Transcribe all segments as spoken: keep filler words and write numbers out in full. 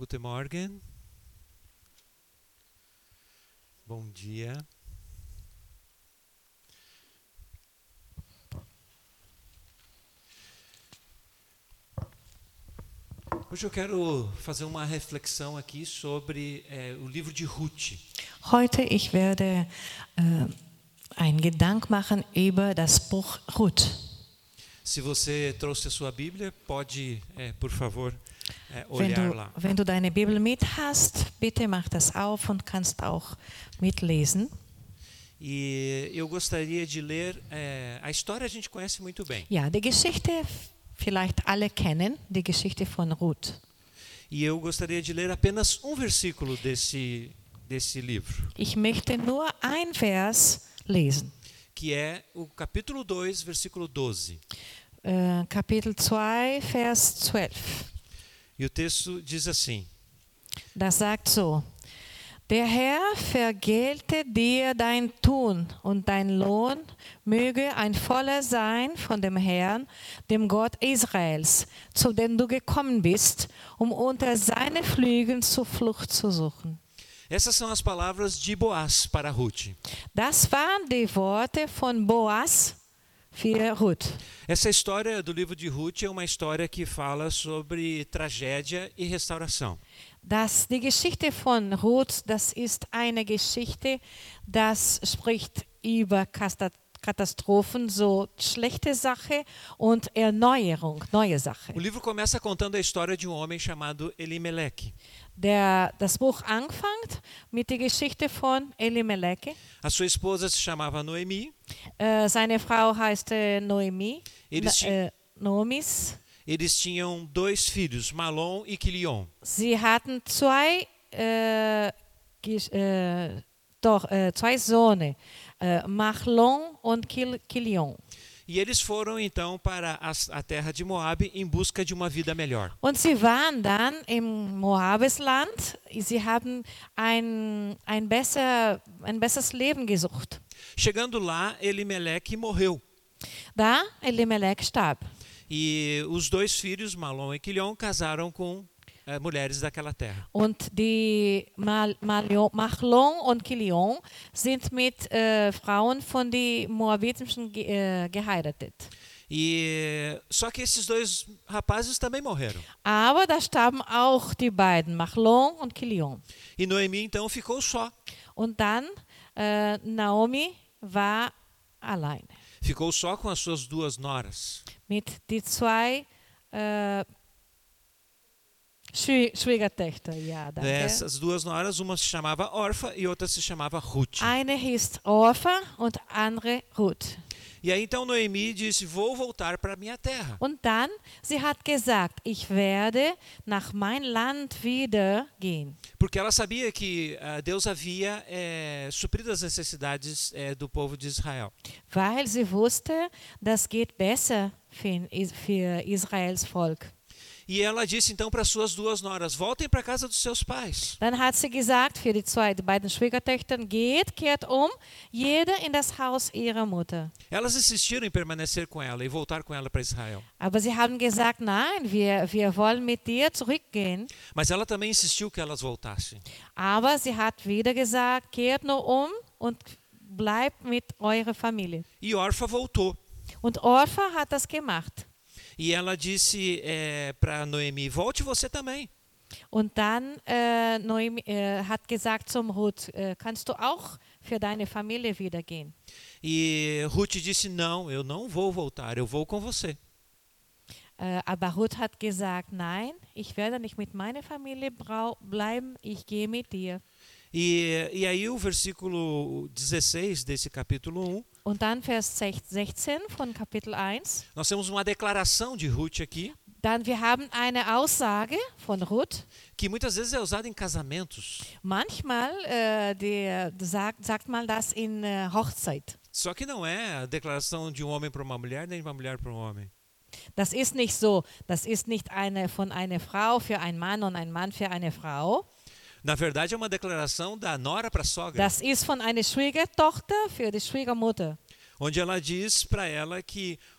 Guten Morgen. Bom dia. Hoje eu quero fazer uma reflexão aqui sobre é, o livro de Ruth. Heute ich werde äh, einen Gedanken machen über das Buch Ruth. Se você trouxe a sua Bíblia, pode, é, por favor, é, Wenn olhar du, lá. wenn du deine Bibel mit hast, bitte mach das auf und kannst auch mitlesen. E eu gostaria de ler, é, a história a gente conhece muito bem. Ja, die Geschichte, vielleicht alle kennen, die Geschichte von Ruth. E eu gostaria de ler apenas um versículo desse, desse livro, Ich möchte nur ein Vers lesen. que é o capítulo dois, versículo doze. Äh, Kapitel zwei, Vers zwölf. E o texto diz assim: Das sagt so: Der Herr vergelte dir dein Tun und dein Lohn möge ein voller sein von dem Herrn, dem Gott Israels, zu dem du gekommen bist, um unter seine Flügel Zuflucht zu suchen. Essas são as palavras de Boaz para Ruth. Das waren die Worte von Boas für Ruth. Essa história do livro de Ruth é uma história que fala sobre tragédia e restauração. Das, die Geschichte von Ruth, das ist eine Geschichte, das spricht über Katastrophen, so schlechte Sache und Erneuerung, neue Sache. O livro começa contando a história de um homem chamado Elimelec. Der, das Buch anfängt mit der Geschichte von Elimelech. A sua esposa se chamava Noemi. Äh, seine Frau heißt äh, Noemi, Eles, ti- äh, Noomis. eles tinham dois filhos, Malom e Quilion. Sie hatten zwei, äh, Ges- äh, doch, äh, zwei Söhne, äh, Machlon und Kil- Kilion. E eles foram então para a, a terra de Moabe em busca de uma vida melhor. Und sie waren dann im Moabesland. Sie haben ein, ein, besser, ein besseres Leben gesucht. Chegando lá, Elimelec morreu. Da Elimelech starb. E os dois filhos, Malom e Quilion, casaram com eh, mulheres daquela terra. Und die Mal, Malio, Machlon und Kilion sind mit äh, Frauen von den Moabitischen ge, äh, geheiratet. E só que esses dois rapazes também morreram. Aber da starben auch die beiden, Machlon und Kilion. E Noemi então ficou só. Und dann äh, Naomi war alleine Ficou só com as suas duas noras. mit die zwei äh, Schwie- Schwiegertöchter. Ja, danke. Essas duas noras, uma se chamava Orfa e outra se chamava Ruth. Eine hieß Orpha und andere Ruth. E aí então Noemi disse: vou voltar para minha terra. Und dann, sie hat gesagt, ich werde nach mein Land wieder gehen. Porque ela sabia que ah, Deus havia eh, suprido as necessidades eh, do povo de Israel. Weil sie wusste, das geht besser für, für Israels Volk. E ela disse então para suas duas noras: voltem para a casa dos seus pais. Dann hat sie gesagt, für die zwei, die beiden Schwiegertöchtern, geht, kehrt um, jeder in das Haus ihrer Mutter. Elas insistiram em permanecer com ela e voltar com ela para Israel. Aber sie haben gesagt, nein, wir, wir wollen mit dir zurückgehen. Mas ela também insistiu que elas voltassem. Aber sie hat wieder gesagt, kehrt nur um und bleibt mit eurer Familie. E Orfa voltou. Und Orpha hat das gemacht. E ela disse eh, para Noemi: volte você também. Und dann äh, Noemi, äh, hat gesagt zum Ruth, äh, kannst du auch für deine Familie wieder gehen? E Ruth disse: não, eu não vou voltar, eu vou com você. Äh, aber Ruth hat gesagt, nein, ich werde nicht mit meiner Familie brau- bleiben, ich gehe mit dir. E, e aí o versículo dezesseis desse capítulo um, Und dann Vers sechzehn von Kapitel eins. nós temos uma declaração de Ruth aqui, Dann wir haben eine Aussage von Ruth. que muitas vezes é usada em casamentos. Manchmal äh, der, sagt, sagt man das in äh, Hochzeit. Só que não é a declaração de um homem para uma mulher, nem de uma mulher para um homem. Das ist nicht so. Das ist nicht eine von einer Frau für einen Mann und ein Mann für eine Frau. Na verdade, é uma declaração da nora para a sogra, Das ist von einer Schwiegertochter für die Schwiegermutter. onde ela diz para ela que,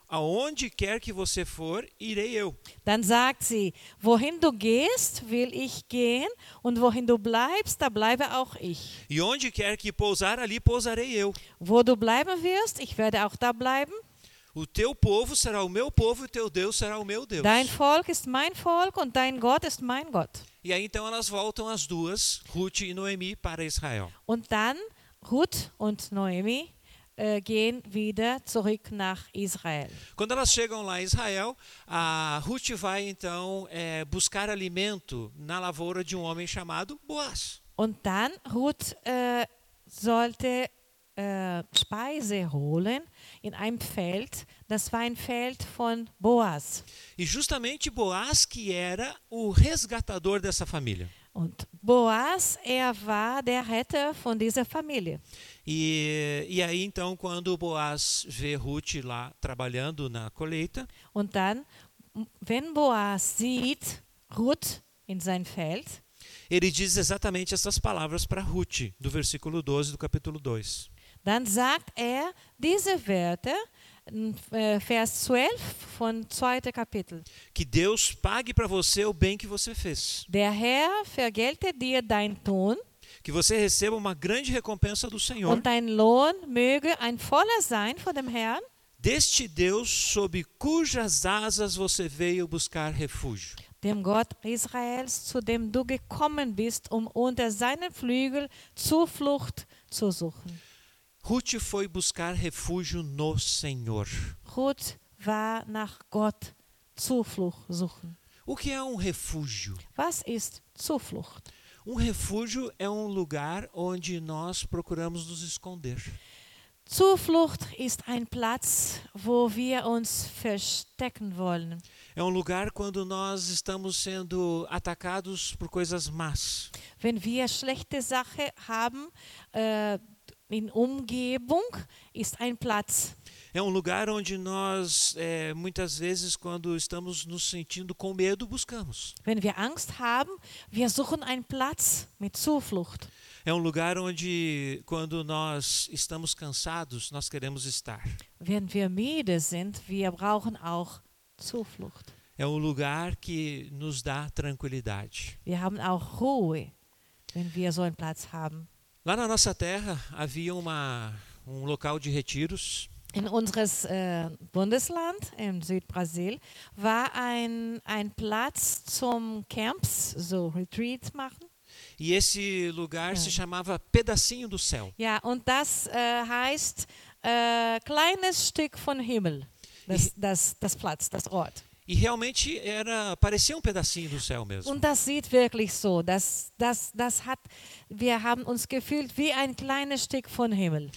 aonde quer que você for, irei eu. Dann sagt sie, wohin du gehst, will ich gehen, und wohin du bleibst, da bleibe auch ich. E onde quer que pousar, ali pousarei eu. Wo du bleiben wirst, ich werde auch da bleiben. O teu povo será o meu povo e o teu Deus será o meu Deus. Dein Volk ist mein Volk und dein Gott ist mein Gott. E aí então elas voltam as duas, Ruth e Noemi, para Israel. Und dann Ruth und Noemi äh, gehen wieder zurück nach Israel. Quando elas chegam lá em Israel, a Ruth vai então é, buscar alimento na lavoura de um homem chamado Boaz. Und dann Ruth äh, sollte äh, Speise holen in einem Feld. Das war ein Feld von Boaz. E justamente Boaz que era o resgatador dessa família. Und Boaz, er war der Retter von dieser Familie. E, e aí então quando Boaz vê Ruth lá trabalhando na colheita, Und dann, wenn Boaz sieht Ruth in sein Feld, ele diz exatamente essas palavras para Ruth, do versículo doze do capítulo dois. dann sagt er diese Wörter, äh, Vers zwölf von zweiten Kapitel. Que Deus pague para você o bem que você fez. Der Herr vergelte dir dein Tun Que você receba uma grande recompensa do Senhor. und dein Lohn möge ein voller sein vor dem Herrn. Deste Deus sob cujas asas você veio buscar refúgio. Dem Gott Israels, zu dem du gekommen bist, um unter seinen Flügel Zuflucht zu suchen. Ruth foi buscar refúgio no Senhor. Ruth war nach Gott Zuflucht suchen. O que é um refúgio? Was ist Zuflucht? Um refúgio é um lugar onde nós procuramos nos esconder. Zuflucht ist ein Platz, wo wir uns verstecken wollen. É um lugar quando nós estamos sendo atacados por coisas más. Wenn wir schlechte Sache haben, äh, in Umgebung ist ein Platz. É um lugar onde nós, é, muitas vezes, quando estamos nos sentindo com medo, buscamos. Wenn wir Angst haben, wir suchen einen Platz mit Zuflucht. É um lugar onde, quando nós estamos cansados, nós queremos estar. Wenn wir müde sind, wir brauchen auch Zuflucht. É um lugar que nos dá tranquilidade. Wir haben auch Ruhe, wenn wir so einen Platz haben. Lá na nossa terra havia uma, um local de retiros. In unseres äh, Bundesland, in Südbrasil, war ein, ein Platz zum Camps, so Retreats machen. E esse lugar É. se chamava Pedacinho do Céu. Ja, und das äh, heißt äh, kleines Stück von Himmel, das, das, das Platz, das Ort. E realmente era, parecia um pedacinho do céu mesmo. Und das sieht wirklich so, das, das, das hat, wir haben uns gefühlt wie ein kleines Stück von Himmel.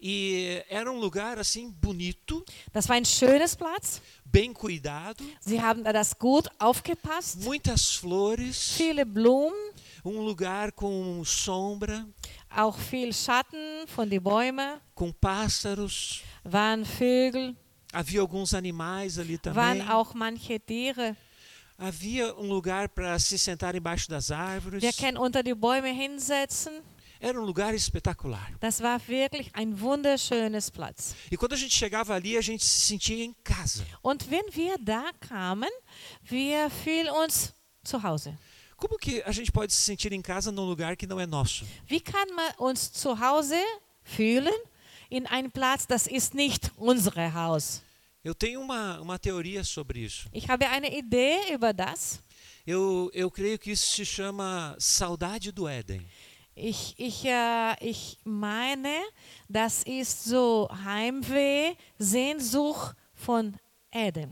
E era um lugar assim bonito, Das war ein schönes Platz. bem cuidado, Sie haben da das gut aufgepasst. muitas flores, Viele Blumen, um lugar com sombra, auch viel Schatten von den Bäumen, com pássaros. waren Vögel, Havia alguns animais ali também. waren auch manche Tiere. Havia um lugar para se sentar embaixo das árvores. Wir können unter die Bäume hinsetzen. Era um lugar espetacular. Das war wirklich ein wunderschönes Platz. E quando a gente chegava ali, a gente se sentia em casa. Und wenn wir da kamen, wir fühlen uns zu Hause. Como que a gente pode se sentir em casa num lugar que não é nosso? Wie kann man uns zu Hause fühlen in einem Platz, das ist nicht unser Haus? Eu tenho uma, uma teoria sobre isso. Ich habe eine Idee über das. Eu, eu creio que isso se chama saudade do Éden. Ich, ich, äh, ich meine, das ist so Heimweh, Sehnsucht von Eden.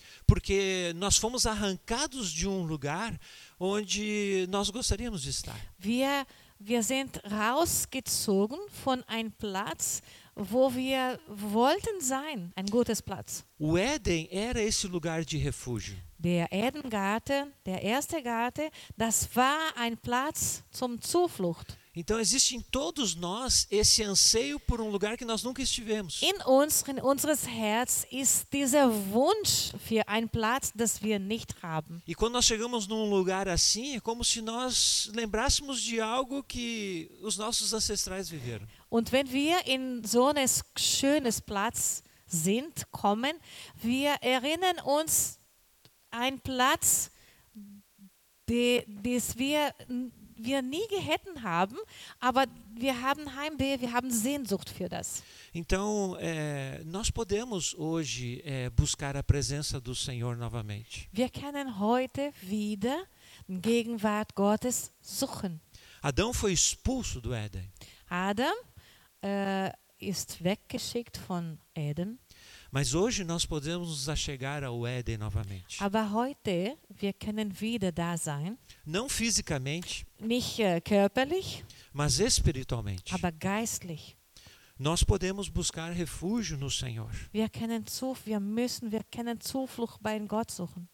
Porque nós fomos arrancados de um lugar onde nós gostaríamos de estar. Wir, wir sind rausgezogen von einem Platz, wo wir wollten sein, ein gutes Platz. O Éden era esse lugar de refúgio. Der Edengarten, der erste Garten, das war ein Platz zum Zuflucht. Então existe em todos nós esse anseio por um lugar que nós nunca estivemos. In uns, in unseres Herz ist dieser Wunsch für einen Platz, das wir nicht haben. E quando nós chegamos num lugar assim, é como se nós lembrássemos de algo que os nossos ancestrais viveram. Und wenn wir in so einem schönes Platz sind, kommen, wir erinnern uns einen Platz, den wir, wir nie gehätten haben, aber wir haben Heimweh, wir haben Sehnsucht für das. Então, é, nós podemos hoje é, buscar a presença do Senhor novamente. Wir können heute wieder die Gegenwart Gottes suchen. Adão foi expulso do Éden. Adam äh, ist weggeschickt von Eden. Mas hoje nós podemos nos achegar ao Éden novamente. Aber heute, wir können wieder da sein. Não fisicamente, Nicht äh, körperlich, mas espiritualmente. aber geistlich. Nós podemos buscar refúgio no Senhor. Wir können zu, wir müssen, wir können Zuflucht bei Gott suchen.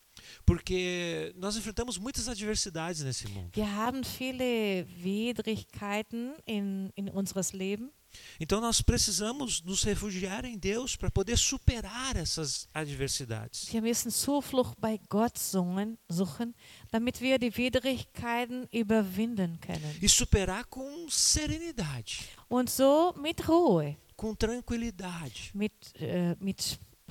Porque nós enfrentamos muitas adversidades nesse mundo. Wir haben viele Widrigkeiten in, in unseres Leben. Então nós precisamos nos refugiar em Deus para poder superar essas adversidades. Wir müssen Zuflucht bei Gott suchen, suchen, damit wir die Widrigkeiten überwinden können. E superar com serenidade, Und so mit Ruhe, com tranquilidade. mit, äh, mit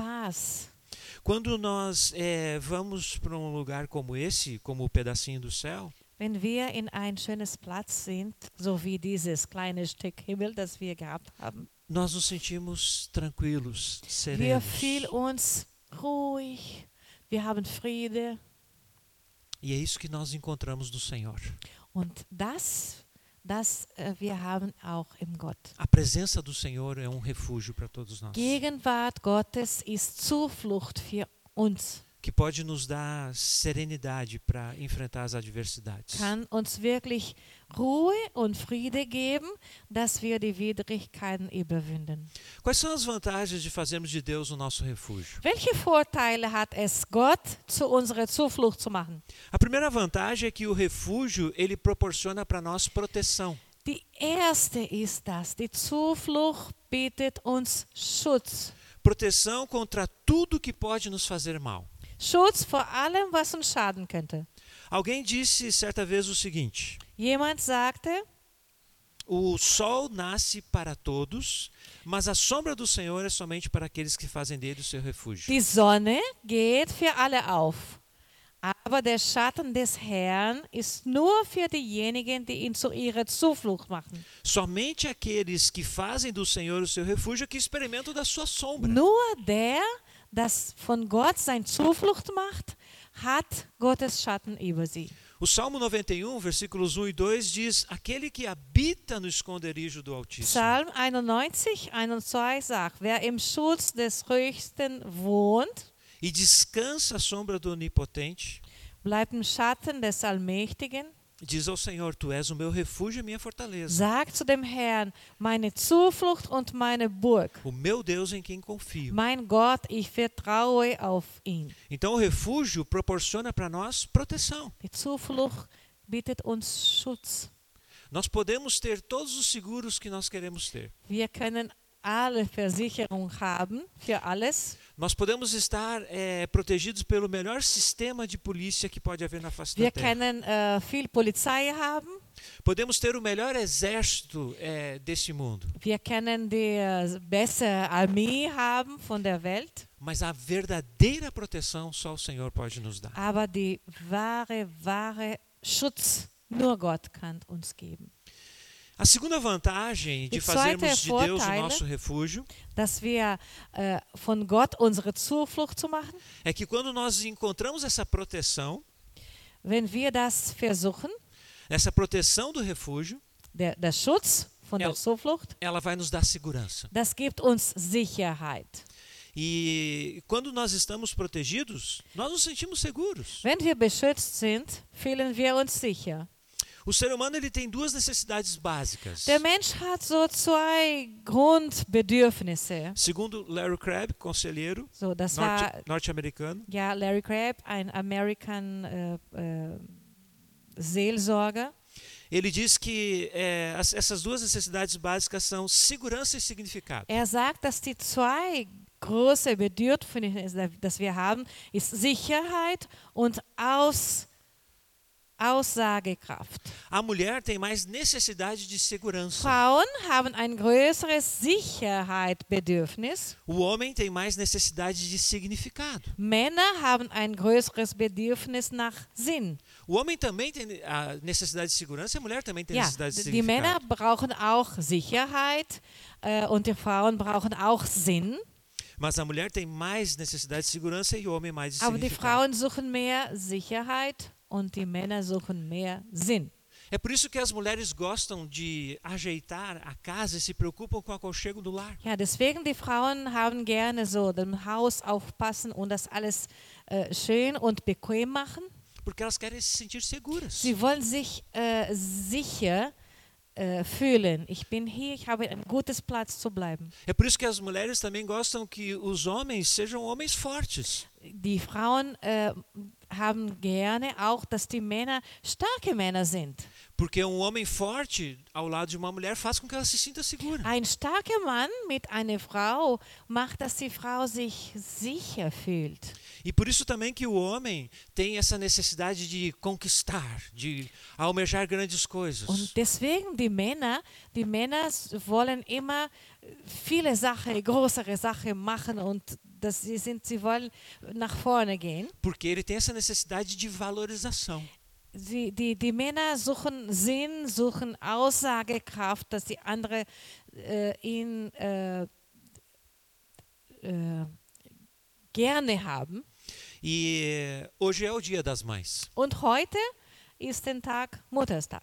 Spaß. Quando nós é, vamos para um lugar como esse, como o pedacinho do céu, Wenn wir in ein schönes Platz sind, so wie dieses kleine Stück Himmel, das wir gehabt haben, nós nos sentimos tranquilos, wir serenos. fühlen uns ruhig, wir haben Friede E é isso que nós encontramos no Senhor. und das, das äh, wir haben auch im Gott. A presença do Senhor é um refúgio para todos nós, Gegenwart Gottes ist Zuflucht für uns, que pode nos dar serenidade para enfrentar as adversidades. kann uns wirklich Ruhe und Friede geben, dass wir die Widrigkeiten überwinden. Quais são as vantagens de fazermos de Deus o nosso refúgio? Welche Vorteile hat es, Gott zu unserer Zuflucht zu machen? A primeira vantagem é que o refúgio ele proporciona para nós proteção. Die erste ist das, die Zuflucht bietet uns Schutz. Proteção contra tudo que pode nos fazer mal. Schutz vor allem, was uns schaden könnte. Alguém disse certa vez o seguinte: Jemand sagte, o sol nasce para todos, mas a sombra do Senhor é somente para aqueles que fazem dele o seu refúgio. die Sonne geht für alle auf, aber der Schatten des Herrn ist nur für diejenigen, die ihn zu ihrer Zuflucht machen. Somente aqueles que fazem do Senhor o seu refúgio é que experimentam da sua sombra. Nur der, das von Gott sein Zuflucht macht, hat Gottes Schatten über sie. O Salmo noventa e um, versículos um e dois diz: aquele que habita no esconderijo do Altíssimo. Psalm einundneunzig, eins und zwei sagt, wer im Schutz des Höchsten wohnt, E descansa à sombra do Onipotente, bleibt im Schatten des Allmächtigen, diz ao Senhor: tu és o meu refúgio e minha fortaleza, sagt zu dem Herrn, meine Zuflucht und meine Burg. o meu Deus em quem confio. Mein Gott, ich vertraue auf ihn. Então o refúgio proporciona para nós proteção. Die Zuflucht bietet uns Schutz. Nós podemos ter todos os seguros que nós queremos ter. Wir können alle Versicherung haben für alles. Nós podemos estar é, protegidos pelo melhor sistema de polícia que pode haver na face Wir da terra. können äh, viel Polizei haben. Podemos ter o melhor exército é, desse mundo. Wir können die äh, bessere Armee haben von der Welt. Mas a verdadeira proteção só o Senhor pode nos dar. Aber die wahre, wahre Schutz nur Gott kann uns geben. A segunda vantagem de Die fazermos zweite de Deus o Vorteile, nosso refúgio Dass wir äh, von Gott unsere Zuflucht zu machen, é que quando nós encontramos essa proteção, wenn wir das versuchen, essa proteção do refúgio, der, der Schutz von Ja. der Zuflucht, ela vai nos dar segurança. das gibt uns Sicherheit. E quando nós estamos protegidos, nós nos sentimos seguros. Wenn wir beschützt sind, fühlen wir uns sicher. O ser humano ele tem duas necessidades básicas. Der Mensch hat so zwei Grundbedürfnisse. Segundo Larry Crabb, conselheiro So, das norte- war norte-americano, ja Larry Crabb, ein American äh, äh, Seelsorger. ele diz que é, as- essas duas necessidades básicas são segurança e significado. Er sagt, dass die zwei große Bedürfnisse, das wir haben, ist Sicherheit und Aus, Aussagekraft. A mulher tem mais necessidade de segurança. Frauen haben ein größeres Sicherheitsbedürfnis. O homem tem mais necessidade de significado. Männer haben ein größeres Bedürfnis nach Sinn. O homem também tem a necessidade de segurança e a mulher também tem Ja, necessidade de die Männer significado. brauchen auch Sicherheit äh, und die Frauen brauchen auch Sinn. Mas a mulher tem mais necessidade de segurança e o homem mais de Aber die significado. Frauen suchen mehr Sicherheit und die Männer suchen mehr Sinn. É por isso que as mulheres gostam de ajeitar a casa e se preocupam com o aconchego do lar. Ja, deswegen die Frauen haben gerne so dem Haus aufpassen und das alles äh, schön und bequem machen. Porque elas querem se sentir seguras. Sie wollen sich äh, sicher äh, fühlen. Ich bin hier, ich habe ein gutes Platz zu bleiben. É por isso que as mulheres também gostam que os homens sejam homens fortes. Die Frauen äh, haben gerne auch, dass die Männer starke Männer sind. Porque um homem forte ao lado de uma mulher faz com que ela se sinta segura. Ein starker Mann mit einer Frau macht, dass die Frau sich sicher fühlt. E por isso também que o homem tem essa necessidade de conquistar, de almejar grandes coisas. Und deswegen die Männer, die Männer wollen immer viele Sachen, größere Sachen machen und dass sie sind, sie wollen nach vorne gehen. Porque ele tem essa necessidade de valorização. Sie, die, die Männer suchen Sinn, suchen Aussagekraft, dass die andere äh, ihn äh, äh, gerne haben. E hoje é o Dia das Mães. Und heute ist der Tag Mutterstag.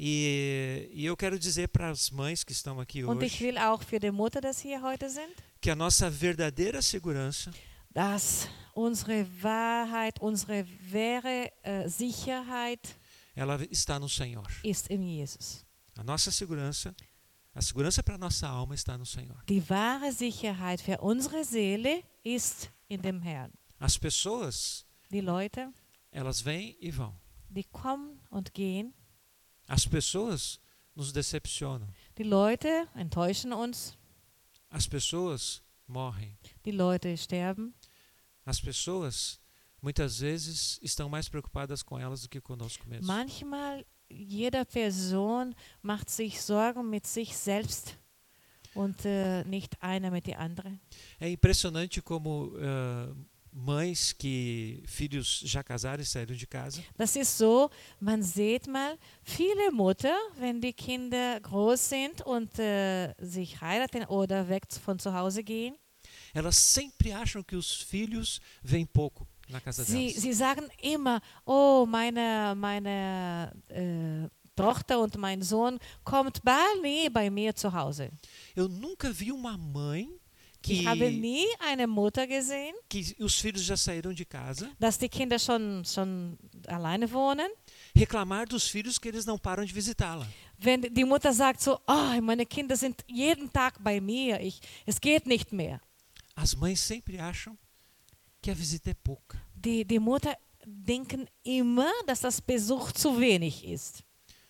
E, e eu quero dizer para as mães que estão aqui Und ich hoje will auch für die Mutter, dass hier heute sind, que a nossa verdadeira segurança dass unsere Wahrheit, unsere wahre äh, Sicherheit ela está no Senhor. ist in Jesus. A nossa segurança, a segurança para a nossa alma está no Senhor. Die wahre Sicherheit für unsere Seele ist in dem Herrn. As pessoas, Die Leute, elas vêm e vão. die kommen und gehen. As pessoas nos decepcionam. Die Leute enttäuschen uns. As pessoas morrem. Die Leute sterben. As pessoas muitas vezes estão mais preocupadas com elas do que conosco mesmos. Manchmal, jede Person macht sich Sorgen mit sich selbst und äh, nicht einer mit der anderen. É impressionante como uh, mães que filhos já casaram e saíram de casa, Das ist so, man sieht mal, viele Mutter, wenn die Kinder groß sind und äh, sich heiraten oder weg von zu Hause gehen, elas sempre acham que os filhos vêm pouco na casa sie, delas. sie sagen immer, oh, meine, meine äh, Tochter und mein Sohn kommt bald nie bei mir zu Hause. Eu nunca vi uma mãe que, Ich habe nie eine Mutter gesehen, que os filhos já saíram de casa dass die Kinder schon, schon alleine wohnen. reclamar dos filhos que eles não param de visitá-la. Wenn die Mutter sagt so, oh, meine Kinder sind jeden Tag bei mir, ich, es geht nicht mehr. As mães sempre acham que a visita é pouca. Die, die Mutter denken immer, dass das Besuch zu wenig ist.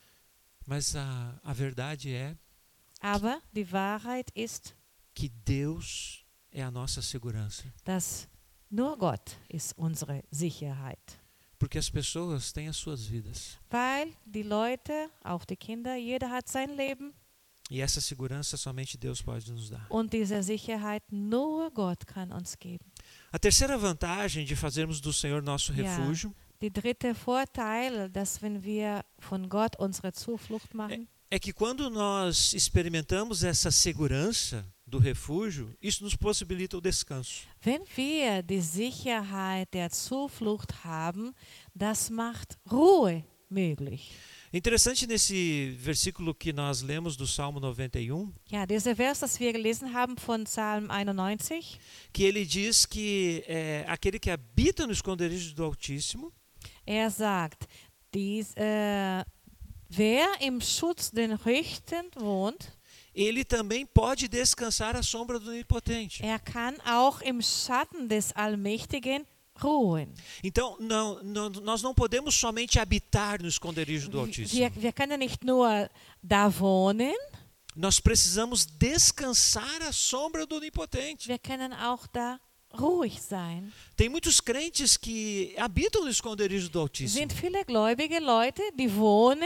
Mas a, a verdade é Aber die Wahrheit ist, que Deus é a nossa segurança. dass nur Gott ist unsere Sicherheit. Porque as pessoas têm as suas vidas. Weil die Leute, auch die Kinder, jeder hat sein Leben E essa segurança somente Deus pode nos dar. und diese Sicherheit nur Gott kann uns geben. A terceira vantagem de fazermos do Senhor nosso Ja. refúgio Die dritte Vorteil, dass wenn wir von Gott unsere Zuflucht machen, é que quando nós experimentamos essa segurança do refúgio, isso nos possibilita o descanso. wenn wir die Sicherheit der Zuflucht haben, das macht Ruhe möglich. Interessante nesse versículo que nós lemos do Salmo noventa e um, Ja, dieser Vers, das wir gelesen haben von Psalm einundneunzig, que ele diz que é, aquele que habita no esconderijo do Altíssimo, er sagt, dies, äh, wer im Schutz den Höchsten wohnt, ele também pode descansar à sombra do Onipotente. er kann auch im Schatten des Allmächtigen ruhen. Então, não, não, nós não podemos somente habitar no esconderijo do Altíssimo. Wir, wir können nicht nur da wohnen, Nós precisamos descansar à sombra do Onipotente. wir können auch da ruhig sein. Tem muitos crentes que habitam no esconderijo do Es Altíssimo, sind viele gläubige Leute, die wohnen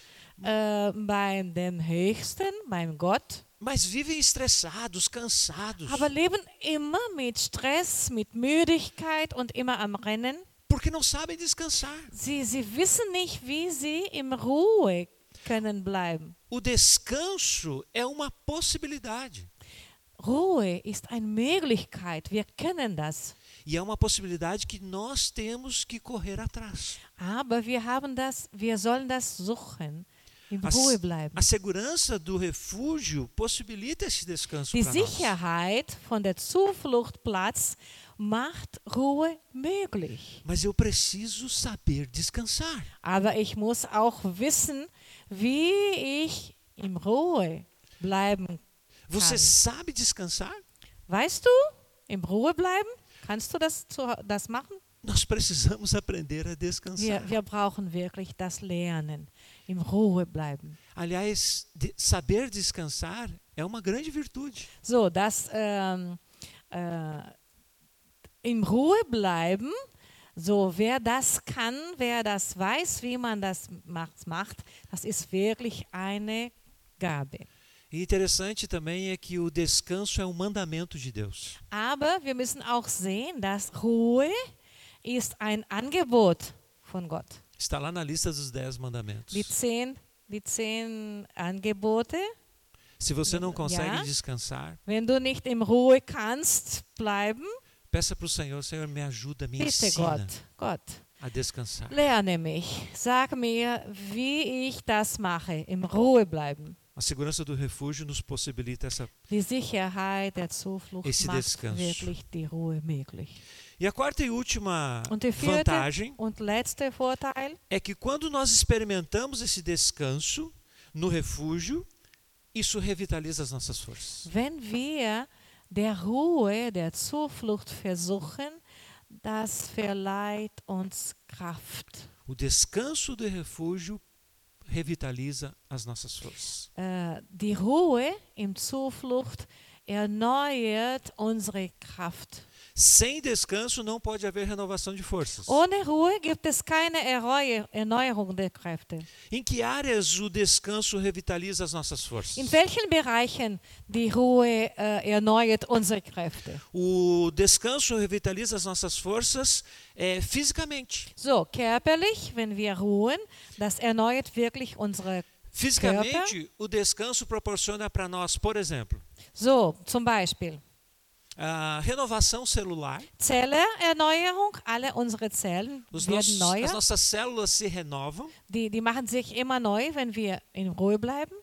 äh, bei dem Höchsten, beim Gott, mas vivem estressados, cansados, aber leben immer mit Stress, mit Müdigkeit und immer am Rennen. porque não sabem descansar. Sie, sie wissen nicht, wie sie in Ruhe können bleiben. O descanso é uma possibilidade. Ruhe ist eine Möglichkeit, wir können das. E é uma possibilidade que nós temos que correr atrás. Aber wir haben das, wir sollen das suchen, in A, Ruhe s- bleiben. a segurança do refúgio possibilita esse descanso Die para nós. Sicherheit von der Zufluchtplatz macht Ruhe möglich. Mas eu preciso saber descansar. Aber ich muss auch wissen, wie ich in Ruhe bleiben Você kann. sabe descansar? Weißt du, in Ruhe bleiben? Kannst du das, zu, das machen? Nós precisamos aprender a descansar. Wir, wir brauchen wirklich das Lernen, in Ruhe bleiben. Aliás, de- saber descansar é uma grande virtude. So, das ähm, äh, in Ruhe bleiben, so wer das kann, wer das weiß, wie man das macht, macht, das ist wirklich eine Gabe. E interessante também é que o descanso é um mandamento de Deus. Aber wir müssen auch sehen, dass Ruhe ist ein Angebot von Gott. Está lá na lista dos dez mandamentos. Die zehn, die zehn Angebote, Se você não consegue Ja. descansar, wenn du nicht in Ruhe kannst bleiben, peça para o Senhor, Senhor, me ajuda, me bitte ensina Gott, Gott, a descansar. lerne mich, sag mir, wie ich das mache, in Ruhe bleiben. A segurança do refúgio nos possibilita essa. Die Sicherheit der Zuflucht Esse macht descanso. wirklich die Ruhe möglich. E a quarta e última Und der vierte vantagem und letzte Vorteil, é que quando nós experimentamos esse descanso no refúgio, isso revitaliza as nossas forças. wenn wir der Ruhe, der Zuflucht versuchen, das verleiht uns Kraft. O descanso do refúgio revitaliza as nossas forças. Äh, die Ruhe im Zuflucht erneuert unsere Kraft. Sem descanso não pode haver renovação de forças. Ohne Ruhe gibt es keine Erreu- Erneuerung der Kräfte. Em que áreas o descanso revitaliza as nossas forças? In welchen Bereichen die Ruhe äh, erneuert unsere Kräfte? O descanso revitaliza as nossas forças é, fisicamente. So, körperlich, wenn wir ruhen, das erneuert wirklich unsere. Fisicamente, o descanso proporciona para nós, por exemplo, So, zum Beispiel a renovação celular. Zellenerneuerung, alle unsere Zellen Os werden nossos, neuer. as nossas células se renovam. Die, die machen sich immer neu, wenn wir in Ruhe bleiben.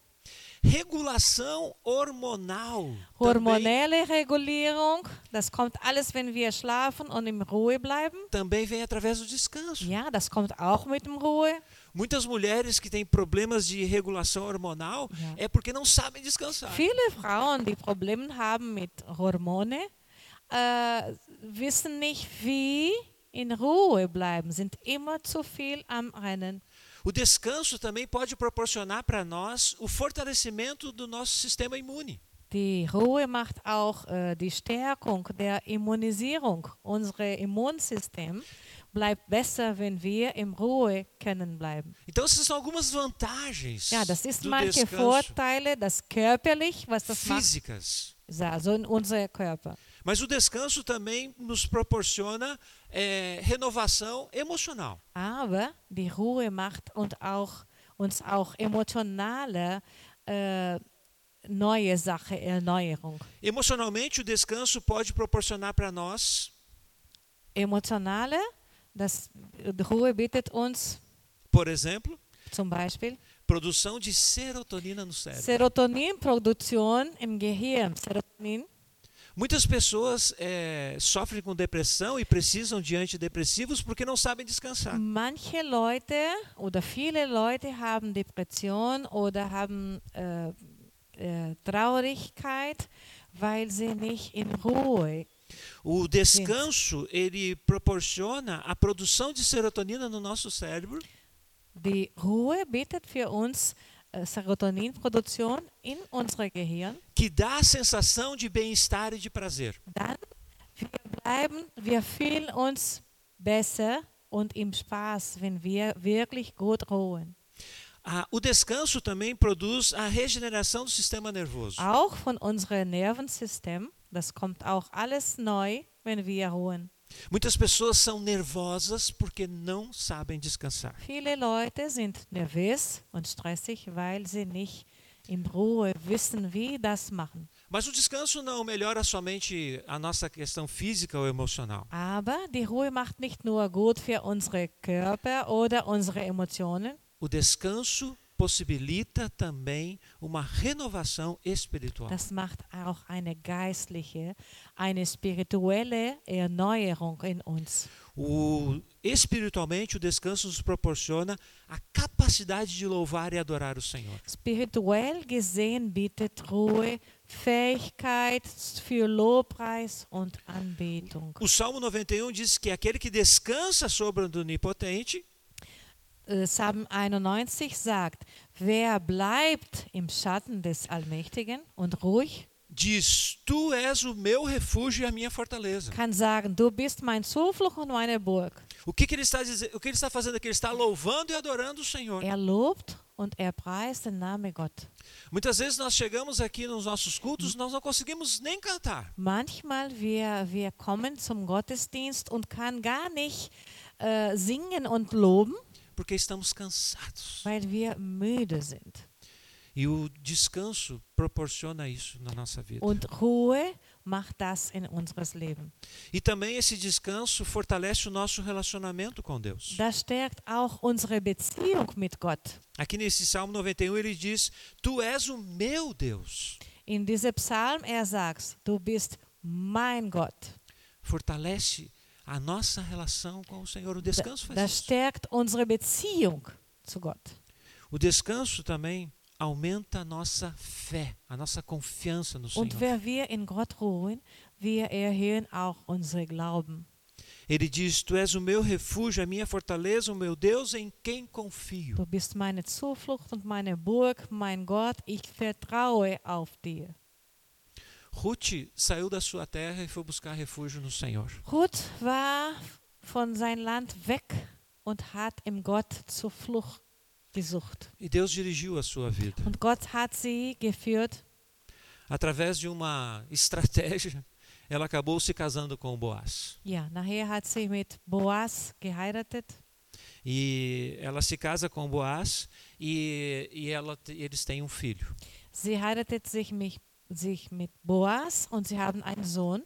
Regulação hormonal. Também, Hormonelle Regulierung, das kommt alles, wenn wir schlafen und in Ruhe bleiben. também vem através do descanso. Ja, das kommt auch mit dem Ruhe. Muitas mulheres que têm problemas de regulação hormonal Ja. é porque não sabem descansar. Viele Frauen, die Probleme haben mit Hormone, äh, wissen nicht, wie in Ruhe bleiben, sind immer zu viel am Rennen. O descanso também pode proporcionar para nós o fortalecimento do nosso sistema imune. Die Ruhe macht auch äh, die Stärkung der Immunisierung. Unser Immunsystem bleibt besser, wenn wir in Ruhe können bleiben. Então, essas são algumas vantagens Ja, das ist do manche descanso Vorteile, das körperlich, was das macht, físicas. also in unser Körper. Mas o descanso também nos proporciona é, renovação emocional. Aber die Ruhe macht und auch, uns auch emotionale äh, neue Sache, Erneuerung. Emocionalmente, o descanso pode proporcionar para nós, Emotionale, das die Ruhe bietet uns por exemplo, zum Beispiel produção de serotonina no cérebro. Serotoninproduktion im Gehirn. Serotonin. Muitas pessoas é, sofrem com depressão e precisam de antidepressivos porque não sabem descansar. Manche Leute oder viele Leute haben Depression oder haben äh, äh, Traurigkeit, weil sie nicht in Ruhe. O descanso, ele proporciona a produção de serotonina no nosso cérebro, Die Ruhe bietet für uns äh, Serotoninproduktion in unser Gehirn. que dá a sensação de bem-estar e de prazer. Dann wir beschreiben, wir fühlen uns besser und im Spaß, wenn wir wirklich gut ruhen. Ah, o descanso também produz a regeneração do sistema nervoso. Auch von unserem Nervensystem, das kommt auch alles neu, wenn wir ruhen. Muitas pessoas são nervosas porque não sabem descansar. Viele Leute sind nervös und stressig, weil sie nicht in Ruhe wissen, wie das machen. Mas o descanso não melhora somente a nossa questão física ou emocional. Aber die Ruhe macht nicht nur gut für unsere Körper oder unsere Emotionen. O descanso possibilita também uma renovação espiritual. Das macht auch eine geistliche, eine spirituelle Erneuerung in uns. O, espiritualmente, o descanso nos proporciona a capacidade de louvar e adorar o Senhor. Spirituell gesehen bietet Ruhe Fähigkeit für Lobpreis und Anbetung. O Salmo noventa e um diz que aquele que descansa sobre o Onipotente Psalm einundneunzig sagt, wer bleibt im Schatten des Allmächtigen und ruhig, diz, tu és o meu refúgio e a minha fortaleza. kann sagen, du bist mein Zuflucht und meine Burg. O que, que ele está dizendo? O que ele está fazendo aqui? Ele está louvando e adorando o Senhor. Er lobt und er preist den Namen Gott. Muitas vezes nós chegamos aqui nos nossos cultos, nós não conseguimos nem cantar. Manchmal wir, wir kommen zum Gottesdienst und kann gar nicht äh, singen und loben, Porque estamos cansados. weil wir müde sind. E o descanso proporciona isso na nossa vida. Und Ruhe macht das in unseres Leben. E também esse descanso fortalece o nosso relacionamento com Deus. Das stärkt auch unsere Beziehung mit Gott. Aqui nesse Salmo noventa e um ele diz, tu és o meu Deus. In diesem Psalm er sagt, du bist mein Gott. Fortalece a nossa relação com o Senhor. O descanso faz Das isso. stärkt unsere Beziehung zu Gott. O descanso também aumenta a nossa fé, a nossa confiança no Senhor. Und wenn wir in Gott ruhen, wir erhöhen auch unsere Glauben. Ele diz, tu és o meu refúgio, a minha fortaleza, o meu Deus em quem confio. Du bist meine Zuflucht und meine Burg, mein Gott, ich vertraue auf dir. Ruth saiu da sua terra e foi buscar refúgio no Senhor. Ruth war von sein Land weg und hat im Gott Zuflucht gesucht. E Deus dirigiu a sua vida. Und Gott hat sie geführt. Através de uma estratégia, ela acabou se casando com Boaz. Ja, nachher hat sie mit Boas geheiratet. E ela se casa com Boaz e, e ela, eles têm um filho. Sie heiratet sich mit, sich mit Boas und sie haben einen Sohn.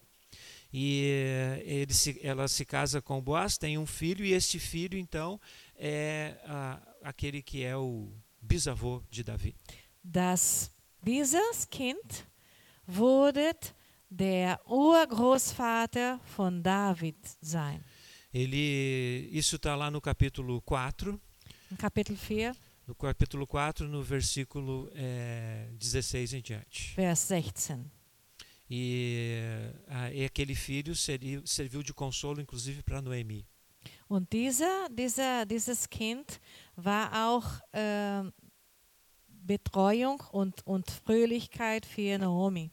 E ele se, ela se casa com Boaz, tem um filho, e este filho, então, é a, aquele que é o bisavô de Davi. Das, dieses Kind wurde der Urgroßvater von David sein. Ele, isso está lá no capítulo quatro. In Kapitel vier, No capítulo quatro, no versículo é, dezesseis em diante. Vers sechzehn. E, a, e aquele filho seria, serviu de consolo, inclusive, para Noemi. Und dieser, dieser, dieses Kind war auch äh, Betreuung und, und Fröhlichkeit für Naomi.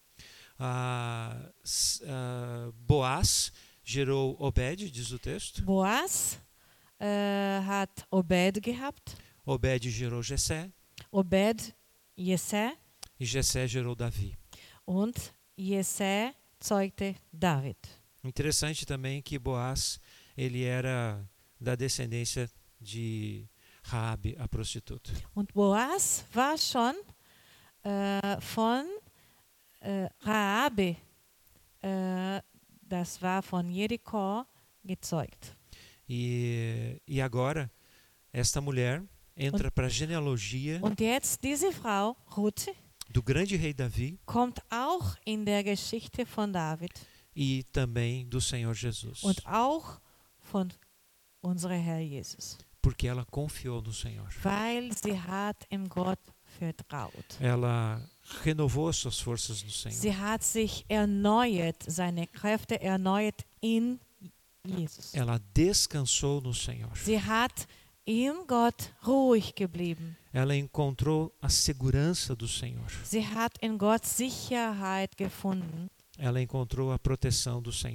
Ah, s- ah, Boaz gerou Obed, diz o texto. Boas äh, hat Obed gehabt, Obed gerou Jessé Obed Jesse e Jessé gerou Davi. und Jesse zeugte David. Interessante também que Boaz ele era da descendência de Raabe, a prostituta. Und Boas war schon äh, von äh, Raabe, äh, das war von Jericho, gezeugt. E, e agora esta mulher entra para a genealogia Und jetzt diese Frau, Ruth, do grande rei Davi kommt auch in der Geschichte von David e também do Senhor Jesus, und auch von unserem Herr Jesus, porque ela confiou no Senhor. weil sie hat im Gott vertraut. Ela renovou as suas forças no Senhor. Sie hat sich erneuert, seine Kräfte erneuert in Jesus. Ela descansou no Senhor. Sie hat im Gott ruhig geblieben. Ela encontrou a segurança do Senhor. Sie hat in Gott Sicherheit gefunden Ela encontrou a proteção do Senhor.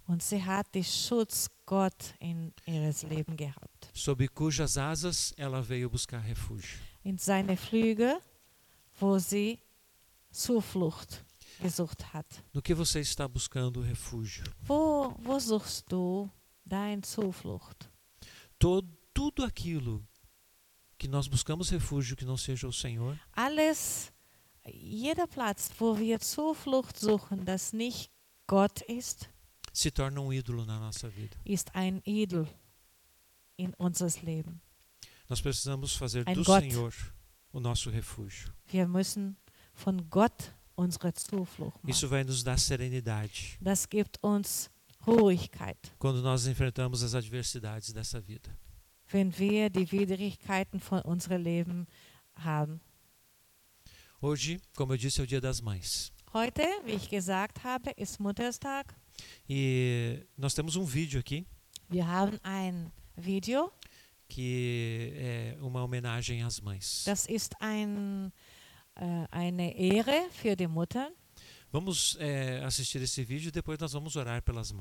Und sie hat den Schutz Gott in ihres Leben gehabt. sob cujas asas ela veio buscar refúgio. In seine Flügel, wo sie Zuflucht gesucht hat. No que você está buscando refúgio? Wo, wo suchst du deine Zuflucht? Todo, tudo aquilo que nós buscamos refúgio que não seja o Senhor, Alles, jeder Platz, wo wir Zuflucht suchen, das nicht Gott ist, se torna um ídolo na nossa vida. ist ein Idol in unseres Leben. Nós precisamos fazer Ein do Gott. Senhor o nosso refúgio. Wir müssen von Gott unsere Zuflucht machen. Isso vai nos dar serenidade Das gibt uns Ruhigkeit, quando nós enfrentamos as adversidades dessa vida. wenn wir die Widrigkeiten von unserem Leben haben. Hoje, como eu disse, é o Dia das Mães. Heute, wie ich gesagt habe, ist Mutterstag. E nós temos um vídeo aqui Wir haben ein Video, que é uma homenagem às mães. das ist ein, äh, eine Ehre für die Mutter. Vamos é, assistir esse vídeo e depois nós vamos orar pelas mães.